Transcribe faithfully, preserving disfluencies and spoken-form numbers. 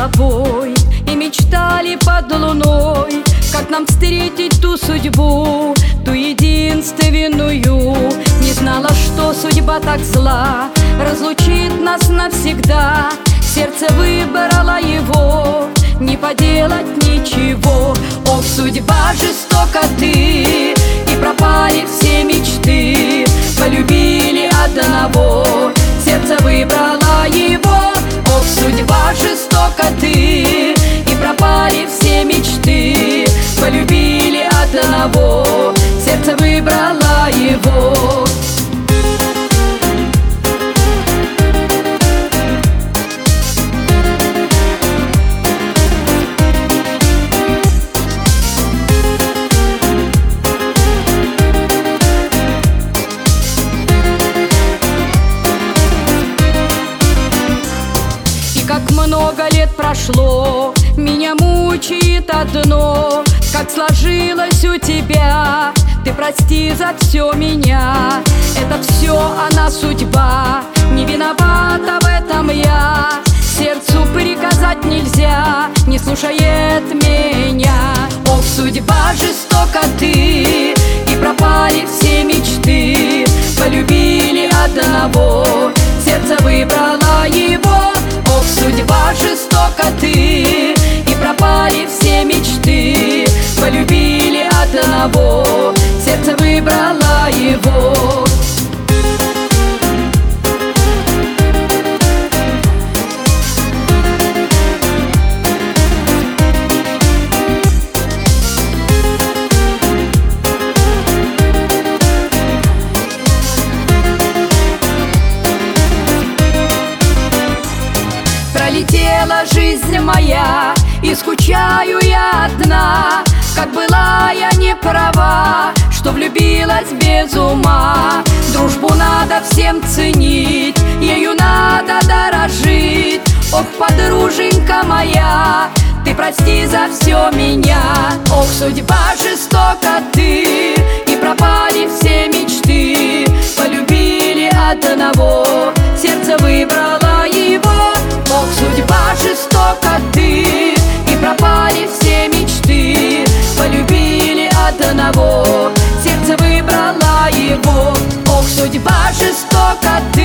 тобой и мечтали под луной, как нам встретить ту судьбу, ту единственную. Не знала, что судьба так зла, разлучит нас навсегда. Сердце выбрало его, не поделать ничего. Ох, судьба жестока ты, и пропали все мечты. Полюбили одного, сердце выбрало его. Ох, судьба жестока ты, и пропали все мечты. Полюбили одного, сердце выбрало его. Как много лет прошло, меня мучает одно: как сложилось у тебя, ты прости за все меня. Это все она судьба, не виновата в этом я. Сердцу приказать нельзя, не слушает меня. Ох, судьба жестока ты, и пропали все мечты. Полюбили одного, сердце выбрало его. Ох, судьба жестока ты, и пропали все мечты. Полюбили одного, сердце выбрало его. Пролетела жизнь моя, и скучаю я одна. Как была я не права, что влюбилась без ума. Дружбу надо всем ценить, ею надо дорожить. Ох, подруженька моя, ты прости за все меня. Ох, судьба жестока ты, и пропали все мечты. Полюбили одного, сердце выбрало его. Ох, судьба жестока ты, и пропали все мечты. Полюбили одного, сердце выбрало его. Ох, судьба жестока ты.